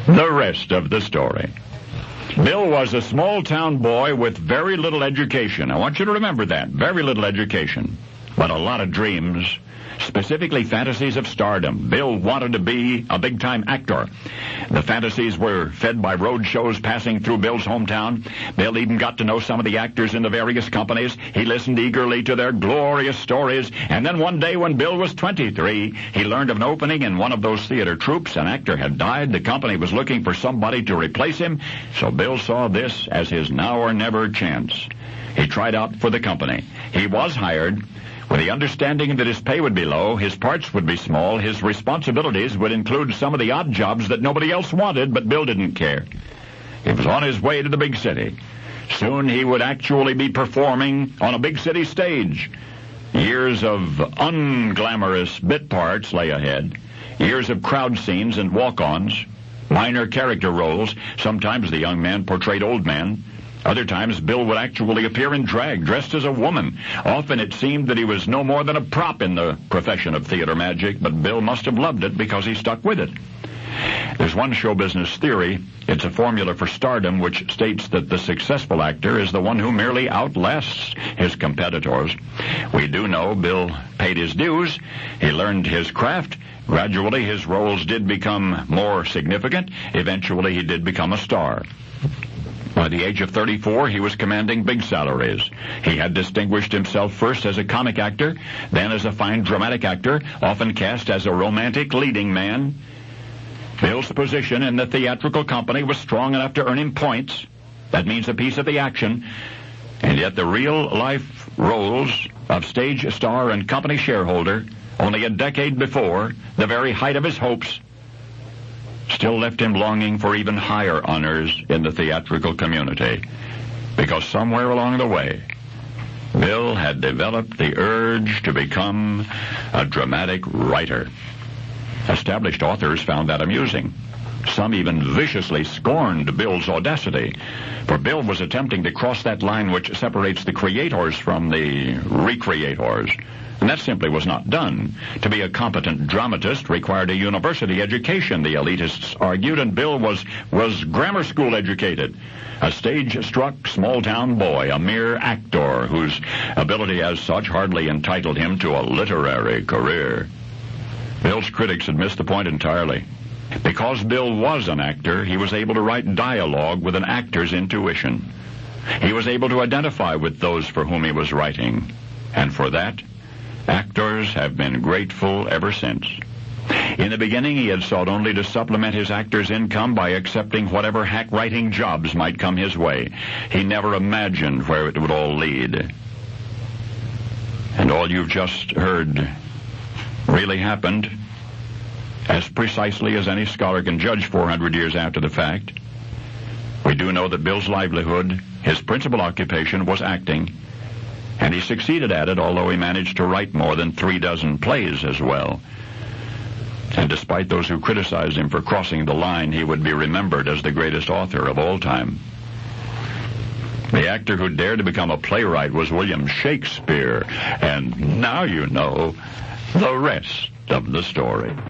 The rest of the story. Bill was a small-town boy with very little education. I want you to remember that. Very little education, but a lot of dreams, specifically fantasies of stardom. Bill wanted to be a big-time actor. The fantasies were fed by road shows passing through Bill's hometown. Bill even got to know some of the actors in the various companies. He listened eagerly to their glorious stories. And then one day when Bill was 23, he learned of an opening in one of those theater troupes. An actor had died. The company was looking for somebody to replace him. So Bill saw this as his now or never chance. He tried out for the company. He was hired with the understanding that his pay would be low, his parts would be small, his responsibilities would include some of the odd jobs that nobody else wanted, but Bill didn't care. He was on his way to the big city. Soon he would actually be performing on a big city stage. Years of unglamorous bit parts lay ahead. Years of crowd scenes and walk-ons, minor character roles. Sometimes the young man portrayed old men. Other times, Bill would actually appear in drag, dressed as a woman. Often it seemed that he was no more than a prop in the profession of theater magic, but Bill must have loved it because he stuck with it. There's one show business theory. It's a formula for stardom which states that the successful actor is the one who merely outlasts his competitors. We do know Bill paid his dues. He learned his craft. Gradually, his roles did become more significant. Eventually, he did become a star. By the age of 34, he was commanding big salaries. He had distinguished himself first as a comic actor, then as a fine dramatic actor, often cast as a romantic leading man. Bill's position in the theatrical company was strong enough to earn him points. That means a piece of the action. And yet the real-life roles of stage star and company shareholder, only a decade before, the very height of his hopes, still left him longing for even higher honors in the theatrical community. Because somewhere along the way, Bill had developed the urge to become a dramatic writer. Established authors found that amusing. Some even viciously scorned Bill's audacity, for Bill was attempting to cross that line which separates the creators from the recreators. And that simply was not done. To be a competent dramatist required a university education, the elitists argued, and Bill was grammar school educated. A stage-struck, small-town boy, a mere actor whose ability as such hardly entitled him to a literary career. Bill's critics had missed the point entirely. Because Bill was an actor, he was able to write dialogue with an actor's intuition. He was able to identify with those for whom he was writing. And for that, actors have been grateful ever since. In the beginning, he had sought only to supplement his actor's income by accepting whatever hack-writing jobs might come his way. He never imagined where it would all lead. And all you've just heard really happened, as precisely as any scholar can judge 400 years after the fact. We do know that Bill's livelihood, his principal occupation, was acting, and he succeeded at it, although he managed to write more than 36 plays as well. And despite those who criticized him for crossing the line, he would be remembered as the greatest author of all time. The actor who dared to become a playwright was William Shakespeare, and now you know the rest of the story.